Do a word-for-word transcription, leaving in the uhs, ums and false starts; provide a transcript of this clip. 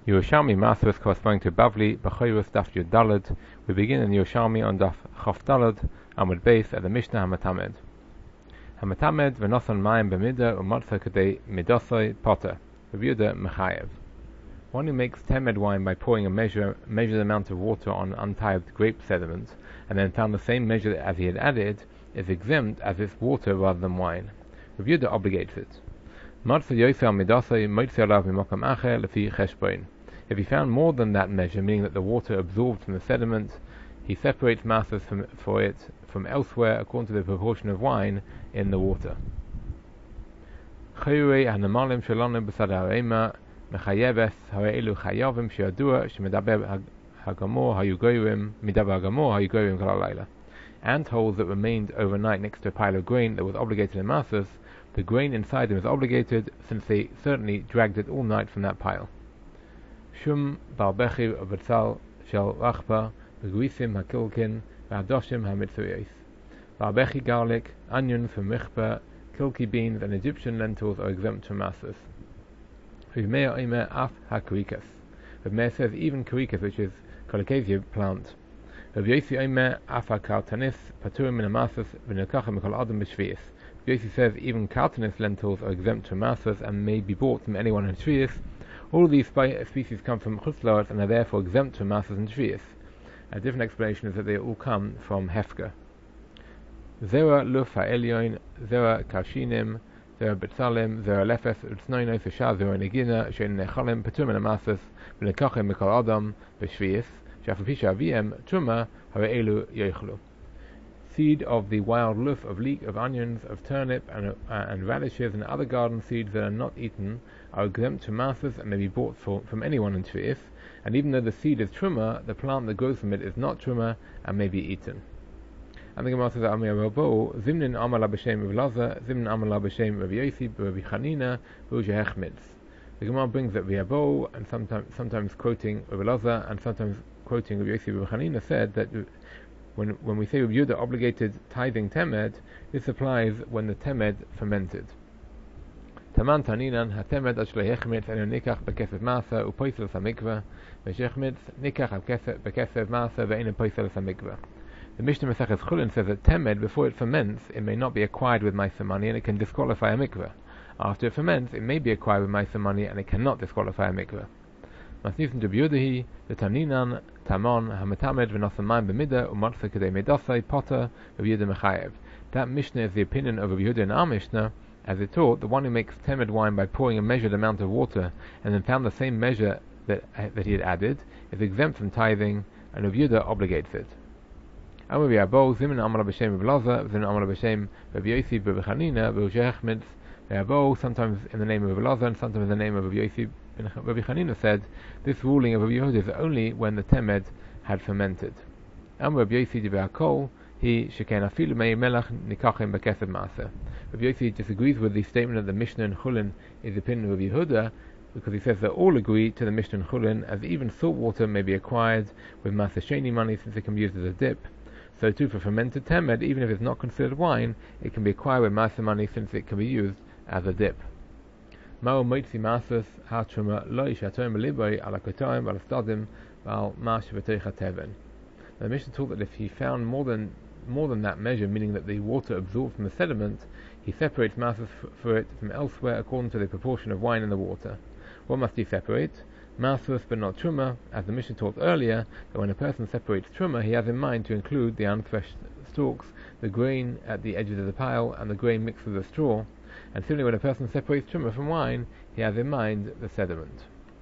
Yerushalmi Masrus corresponding to Bavli, B'choyrus Daf Yud Daled. We begin in Yerushalmi on Daf Chof Daled, Amud Beis at the Mishnah Hamatamed. Hamatamed v'nosan mayim b'mida u'matza kadei midosoi potter. Reviewda Mechayev. One who makes temed wine by pouring a measure, measured amount of water on untyped grape sediment, and then found the same measure as he had added, is exempt as it's water rather than wine. Reviewda obligates it. If he found more than that measure, meaning that the water absorbed from the sediment, he separates masses from, for it from elsewhere according to the proportion of wine in the water. Ant holes that remained overnight next to a pile of grain that was obligated in masses, the grain inside them is obligated, since they certainly dragged it all night from that pile. Shum balbechi v'tzal shel rachba v'guisim hakilkin v'hadoshim hamitzuyos. Balbechi garlic, onions from richba, kilki beans, and Egyptian lentils are exempt from masses. V'meir omer af hakurikas. V'meir says even kurikas, which is colocasia plant. V'yosi omer af hakartanis paturim min hamasses v'nilkachem mikol adam b'shvius. Yosi says even cartinous lentils are exempt from masses and may be bought from anyone in Shvius. All of these species come from Chutzlaretz and are therefore exempt from masses in Shvius. A different explanation is that they all come from Hefka. Zera luf ha'elyon, zera karshinim, zera betzalim, zera lefes, utznoino fesha, zera negina, shein nechalim, petum en masses, v'nekachem mikol adam b'Shvius, she'afafisha aviem, truma, ha'elu yoichlu. Seed of the wild luf, of leek, of onions, of turnip, and, uh, and radishes, and other garden seeds that are not eaten are exempt from masses and may be bought for, from anyone in Shvius, and even though the seed is truma, the plant that grows from it is not truma and may be eaten. And the Gemara says, Amir Rabo, Zimnin Amala B'Shem Rav Laza, Zimnin Amala B'Shem Rav Yosi, Rav Chanina, Rav Hechmitz. The Gemara brings that Rabo, and sometimes, sometimes quoting Rav Laza, and sometimes quoting Rav Yosi, Rav Chanina, said that When, when we say Rav Yehuda obligated tithing temed, this applies when the temed fermented. Taman taninan hatemed ashle hechmitz enu nikach bekesef masa upoisel samikva veshechmitz nikach bekesef masa ve'enu poisel samikva. The Mishnah Maseches Chulin says that temed, before it ferments, it may not be acquired with ma'aser money and it can disqualify a mikveh. After it ferments, it may be acquired with ma'aser money and it cannot disqualify a mikveh. Masnifim to Yehudahi, the Taninan, Tamon, Hamatamed, V'nosamayim b'mida, u'matza kadei medasai, potter, Rav Yehuda Mechayev. That Mishnah is the opinion of Rav Yehuda in our Mishnah, as it taught, the one who makes temed wine by pouring a measured amount of water, and then found the same measure that uh, that he had added, is exempt from tithing, and Rav Yehuda obligates it. Amar Rabo, Zimin Amar B'Shem Rav Laza, Zimin Amar B'Shem Rav Yosi, Rav Chanina, Rav Hechmitz. Rabo, sometimes in the name of Rav Laza, and sometimes in the name of Rav Yosi. Rabbi Chanina said, this ruling of Rabbi Yehuda is only when the temed had fermented. Am Rabbi Yosi Dibakol, he sheken afilu mei melach nikachem bekesed maaser. Rabbi Yosi disagrees with the statement that the Mishnah in Chulin is the opinion of Rabbi Yehuda, because he says that all agree to the Mishnah in Chulin, as even salt water may be acquired with maaser sheni money, since it can be used as a dip. So too for fermented temed, even if it's not considered wine, it can be acquired with maaser money, since it can be used as a dip. Mao moitzi masas hatruma lo yishatoim libay ala kotoim ala stadim al mash v'teicha teven. The Mishnah taught that if he found more than more than that measure, meaning that the water absorbed from the sediment, he separates masas f- for it from elsewhere according to the proportion of wine in the water. What must he separate? Masas, but not truma, as the Mishnah taught earlier, that when a person separates truma, he has in mind to include the unthreshed stalks, the grain at the edges of the pile, and the grain mixed with the straw. And similarly, when a person separates truma from wine, he has in mind the sediment.